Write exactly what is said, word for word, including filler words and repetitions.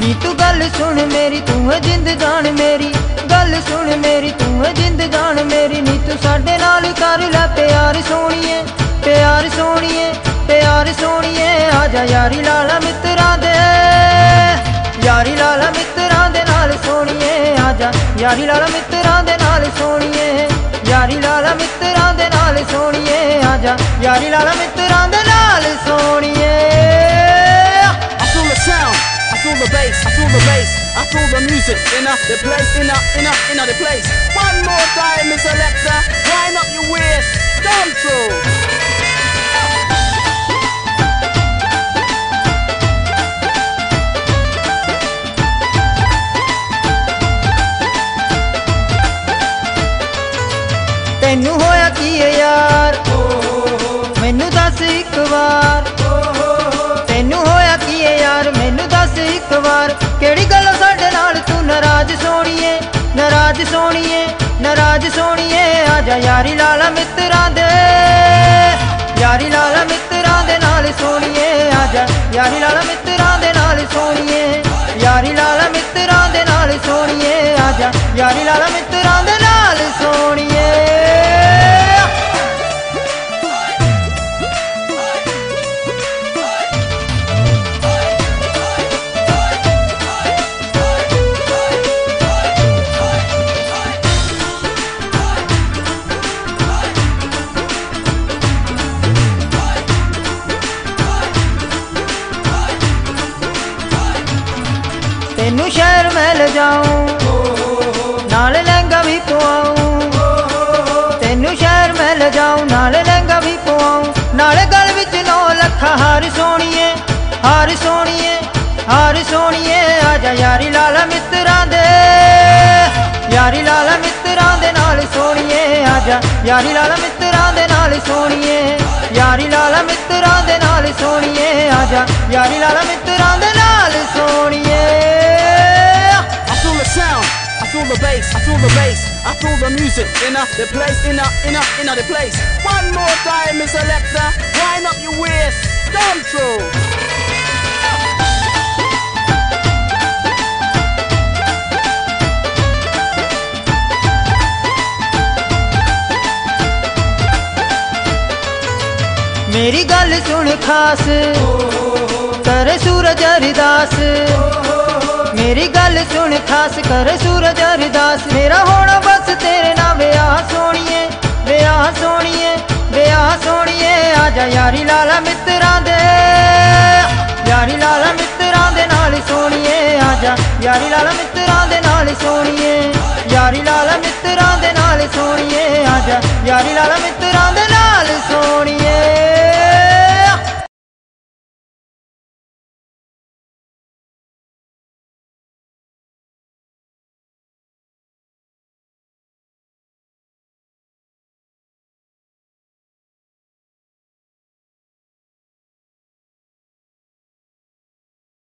नी तू गल सुन मेरी, तू है जिंदगान मेरी, गल सुन मेरी, तू है जिंदगान मेरी। नी तू साडे नाल कर लै प्यार सोनिए, प्यार सोनिए, प्यार सोनिए। आजा यारी लाला मित्तरां दे, यारी लाला मित्तरां दे नाल सोनिए। आजा यारी लाला मित्तरां दे नाल सोनिए, यारी लाला मित्तरां दे नाल सोनिए। आजा यारी लाला मित्तरां दे नाल सोनिए। I feel the sound, I feel the bass, I feel the bass, I feel the music in a the place, in a in a in a the place. One more time, Miss Alexa, wind up your waist, come through. तैनू होया की है यार, मैनू दस एक बार। तैनू होया की है यार, मैनू दस एक बार। केड़ी गल्लों साडे नाल तू नाराज सोनिए, नाराज सोनिए, नाराज सोनिए। आजा यारी लाला मित्तरां दे, यारी लाला मित्तरां दे नाल सोनिए। आजा यारी लाला मित्तरां दे नाल सोनिए, यारी लाला मित्तरां दे नाल सोनिए। आजा यारी लाला मित्तरां दे नाल सोनिए। तेनू शहर में ले जाऊं, नाल लहंगा भी पवाऊं। तेनू शहर में ले जाऊं, नाल लहंगा भी पवाऊं। नाले गल विच नौ लखा हार सोनिए, हार सोनिए, हार सोनिए। आजा यारी लाला मित्तरां दे, यारी लाला मित्तरां दे नाल सोनिए। आजा यारी लाला मित्तरां दे नाल सोनिए, यारी लाला मित्तरां दे नाल सोनिए। आजा यारी लाला मित्तरां दे नाल सोनिए। I feel the sound, I feel the bass, I feel the bass, I feel the music in a the place, in a in a in a the place. One more time, Miss Alexa, wind up your waist, come through. मेरी गल सुन खास, करे सूरज अरदास। मेरी गल सुन खास, करे सूरज अरदास। मेरा होना बस तेरे नाल ब्याह सोनिए, ब्याह सोनिए, ब्याह सोनिए। आजा यारी लाला मित्तरां दे, यारी लाला मित्तरां दे नाल सोनिए। आजा यारी लाला मित्तरां दे नाल सोनिए, यारी लाला मित्तरां दे नाल सोनिए। आजा यारी लाला मित्तरां